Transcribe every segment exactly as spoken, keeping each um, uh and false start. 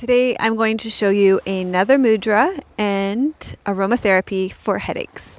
Today I'm going to show you another mudra and aromatherapy for headaches.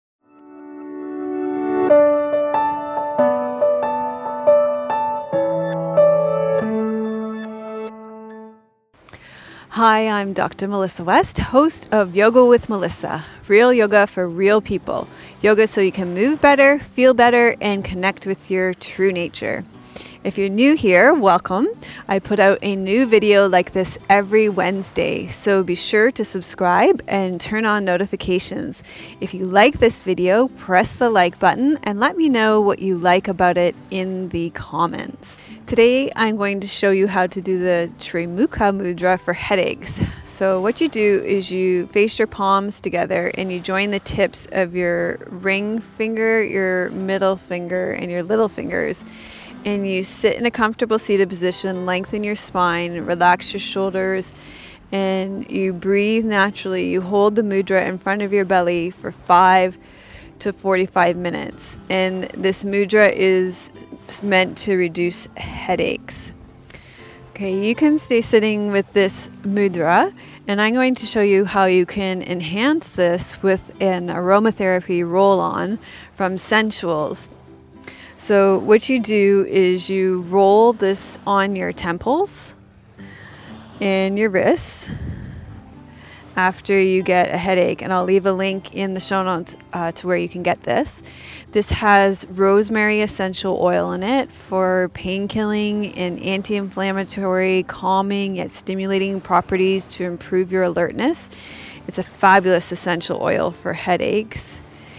Hi, I'm Doctor Melissa West, host of Yoga with Melissa, real yoga for real people. Yoga so you can move better, feel better, and connect with your true nature. If you're new here, welcome. I put out a new video like this every Wednesday, so be sure to subscribe and turn on notifications. If you like this video, press the like button and let me know what you like about it in the comments. Today, I'm going to show you how to do the Trimukha Mudra for headaches. So what you do is you face your palms together and you join the tips of your ring finger, your middle finger, and your little fingers. And you sit in a comfortable seated position, lengthen your spine, relax your shoulders, and you breathe naturally. You hold the mudra in front of your belly for five to forty-five minutes. And this mudra is meant to reduce headaches. Okay, you can stay sitting with this mudra, and I'm going to show you how you can enhance this with an aromatherapy roll-on from Sensuals. So what you do is you roll this on your temples and your wrists after you get a headache, and I'll leave a link in the show notes uh, to where you can get this. This has rosemary essential oil in it for pain-killing and anti-inflammatory, calming yet stimulating properties to improve your alertness. It's a fabulous essential oil for headaches.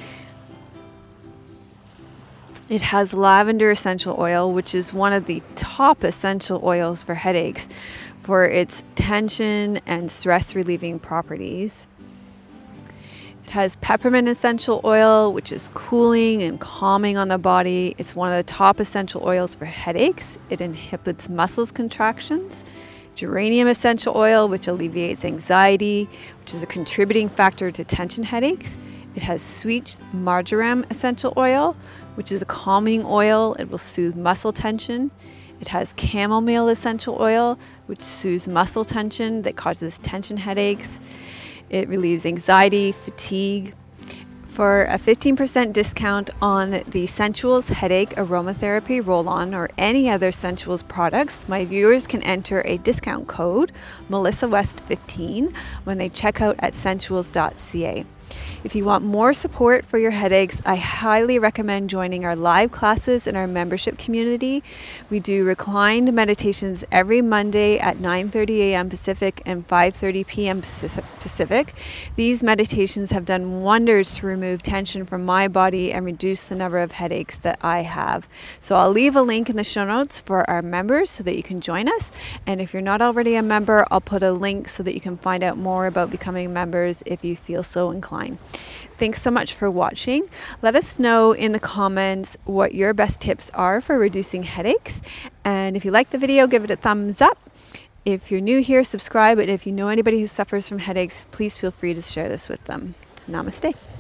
It has lavender essential oil, which is one of the top essential oils for headaches for its tension and stress relieving properties. It has peppermint essential oil, which is cooling and calming on the body. It's one of the top essential oils for headaches. It inhibits muscles contractions. Geranium essential oil, which alleviates anxiety, which is a contributing factor to tension headaches. It has sweet marjoram essential oil, which is a calming oil. It will soothe muscle tension. It has chamomile essential oil, which soothes muscle tension that causes tension headaches. It relieves anxiety, fatigue. For a fifteen percent discount on the Sensuals Headache Aromatherapy Roll-On or any other Sensuals products, my viewers can enter a discount code, Melissa West fifteen, when they check out at sensuals dot c a. If you want more support for your headaches, I highly recommend joining our live classes in our membership community. We do reclined meditations every Monday at nine thirty a m Pacific and five thirty p m Pacific. These meditations have done wonders to remove tension from my body and reduce the number of headaches that I have. So I'll leave a link in the show notes for our members so that you can join us. And if you're not already a member, I'll put a link so that you can find out more about becoming members if you feel so inclined. Thanks so much for watching. Let us know in the comments what your best tips are for reducing headaches. And if you like the video, give it a thumbs up. If you're new here, subscribe. And if you know anybody who suffers from headaches, please feel free to share this with them. Namaste.